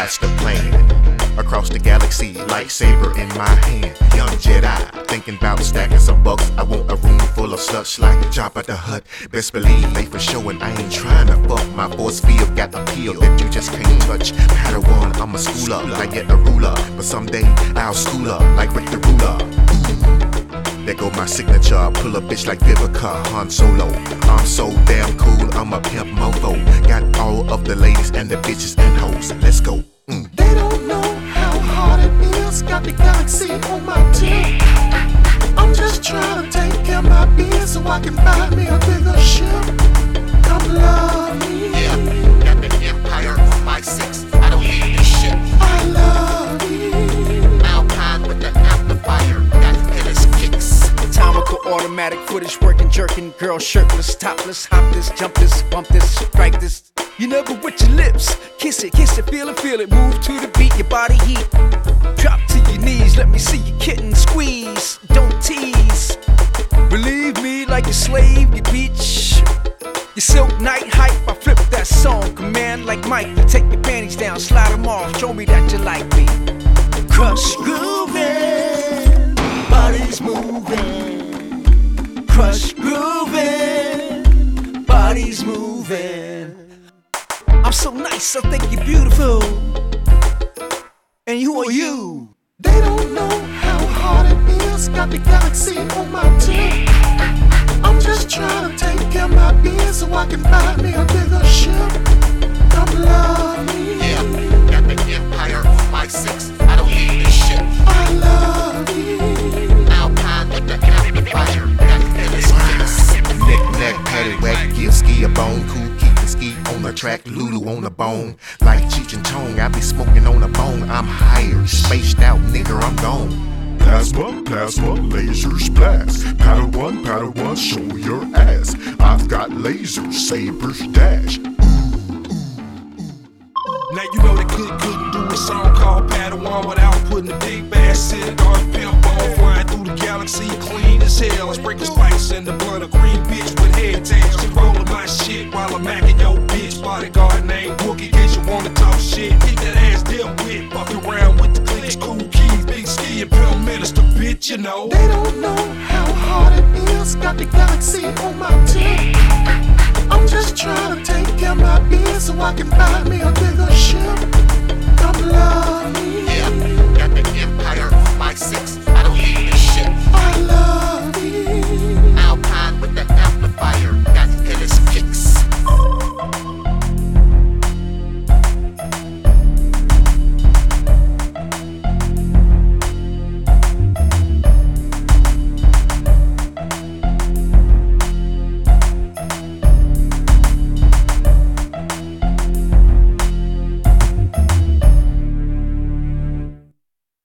that's the plan. Across the galaxy, lightsaber in my hand. Young Jedi, thinking about stacking some bucks. I want a room full of sluts like Jabba the Hutt. Best believe they for sure, and I ain't trying to fuck. My force field got appeal that you just can't touch. Padawan, I'm a school up, not yet a ruler, but someday I'll school up like Rick the Ruler. There go my signature, I pull a bitch like Vivica, Han Solo. I'm so damn cool, I'm a pimp mofo. Got all of the ladies and the bitches and hoes. Let's go. They don't know how hard it is. Got the galaxy on my tip. I'm just trying to take care of my biz so I can buy me a bigger ship. Come love me. Yeah, got the Empire on my 6. I don't need this shit. I love you. Alpine with the amplifier, got Ellis kicks. Atomical automatic footage working, jerking. Girl shirtless, topless, hop this, jump this, bump this, strike this. You never wet your lips. Kiss it, feel it. Move to the beat, your body heat. Drop to your knees, let me see you kitten squeeze. Don't tease. Believe me like a slave, you bitch. Your silk night hype, I flip that song. Command like Mike, you take your panties down, slide them off. Show me that you like me. Crush grooving, body's moving. Crush grooving, body's moving. I'm so nice, I think you're beautiful. And who are you? They don't know how hard it is. Got the galaxy on my tip. I'm just trying to take care of my biz so I can buy me a bigger ship. Come love me. Yeah, got the Empire on my 6. I don't need this shit. I love you. Alpine with the amplifier, got Ellis kicks. Knick-knack, paddywhack, give ski a bone. Cool, keep the ski on the track, Lulu on the bone. Like Cheech and Chong, I be smoking on the bone. I'm higher, spaced out, nigga, I'm gone. Plasma, laser splash. Padawan, show your ass. I've got lasers, sabers, dash. Now you know they couldn't do a song called Padawan without putting a big bass cigar pimp on. Flying through the galaxy, clean as hell. Let's break the spice in the blood, a green bitch with head tails. She rolling my shit while I'm macking your bitch. Bodyguard named Boogie, case you wanna talk shit. Keep that ass dealt with, fuck around with the clicks, cool keys, big ski and pill minister, bitch, you know. They don't know how hard it is. Got the galaxy on my tip. I'm just trying to take care of my biz so I can buy me a bigger ship.